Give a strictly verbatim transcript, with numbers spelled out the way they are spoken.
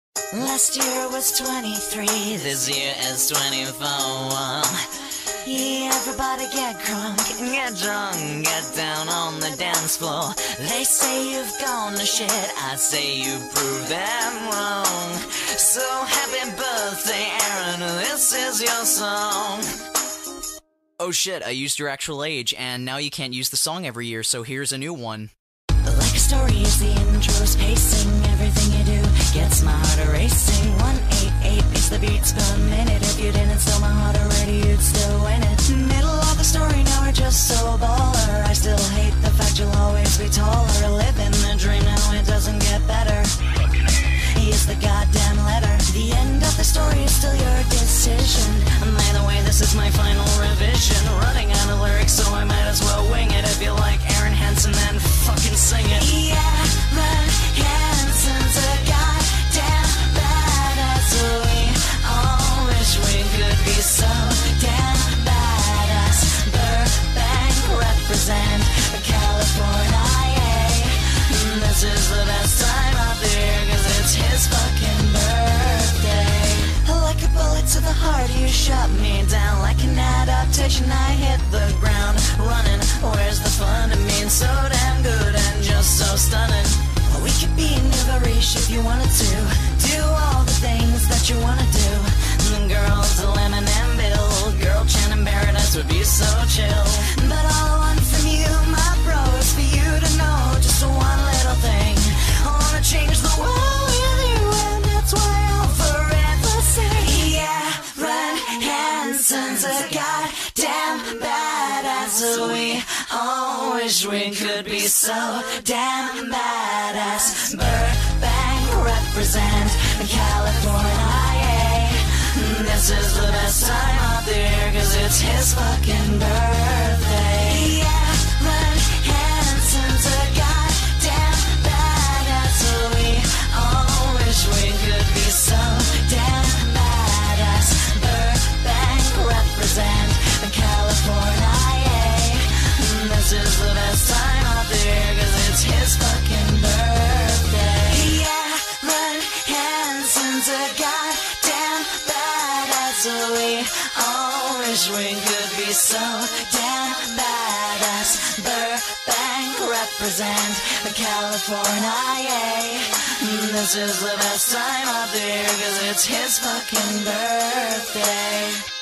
Last year was twenty-three, this year is twenty-four. Yeah, everybody get crunk, get drunk, get down on the dance floor. They say you've gone to shit, I say you proved them wrong. So happy birthday, Aaron, this is your song. Oh shit, I used your actual age, and now you can't use the song every year, so here's a new one. Like a story is the intro's pacing, everything you do gets my heart a-racing. One eight eight beats the beats per minute. If you didn't steal my heart already, you'd still win it. Middle of the story, now we're just so baller. I still hate the fact you'll always be taller. Living the dream, now it doesn't get better. Here's the goddamn letter. The end of the story is still your decision. And by the way, this is my final revision. Running out of lyrics, so I might as well wing it. If you like Aaron Hansen, then fucking sing it. Yeah, Aaron Hansen's a goddamn badass. We all wish we could be so damn badass. Burbank represent California. This is the best time out there, cause it's his fucking birthday. Like a bullet to the heart, you shut me down. Like an adaptation, I hit the ground running. Where's the fun in being so damn good and just so stunning? Well, we could be Nivarish if you wanted to. Do all the things that you wanna do. And the girls, Lemon and Bill, Girl Chan in Paradise would be so chill. But all I want from you, my bro, is for you to know just one little thing. I wanna change the world with you, and that's why I'll forever say, yeah, Aaron Hansen's a goddamn badass. We all wish we could be so damn badass. Burbank represent California. This is the best time out there, cause it's his fucking birthday. Yeah, Aaron Hansen's a goddamn badass. We all wish we could be so damn badass. Burbank represent California. This is the best time out there, cause it's his fucking birthday. Yeah, Aaron Hansen's a goddamn badass. We all wish we could be so damn badass. Burbank represent California. This is the best time out there, cause it's his fucking birthday.